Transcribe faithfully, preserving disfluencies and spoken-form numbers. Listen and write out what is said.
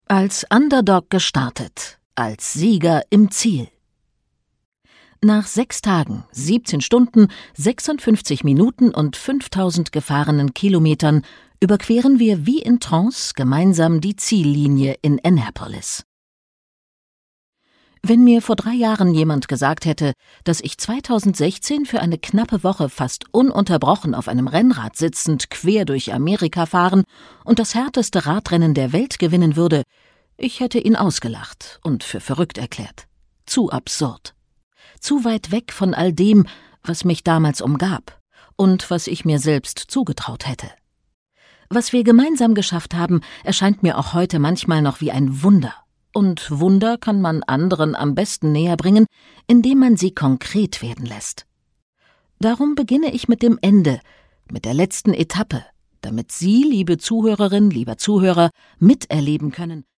Als Underdog gestartet, als Sieger im Ziel. Nach sechs Tagen, siebzehn Stunden, sechsundfünfzig Minuten und fünftausend gefahrenen Kilometern überqueren wir wie in Trance gemeinsam die Ziellinie in Annapolis. Wenn mir vor drei Jahren jemand gesagt hätte, dass ich zweitausendsechzehn für eine knappe Woche fast ununterbrochen auf einem Rennrad sitzend quer durch Amerika fahren und das härteste Radrennen der Welt gewinnen würde, ich hätte ihn ausgelacht und für verrückt erklärt. Zu absurd. Zu weit weg von all dem, was mich damals umgab und was ich mir selbst zugetraut hätte. Was wir gemeinsam geschafft haben, erscheint mir auch heute manchmal noch wie ein Wunder. Und Wunder kann man anderen am besten näher bringen, indem man sie konkret werden lässt. Darum beginne ich mit dem Ende, mit der letzten Etappe, damit Sie, liebe Zuhörerin, lieber Zuhörer, miterleben können,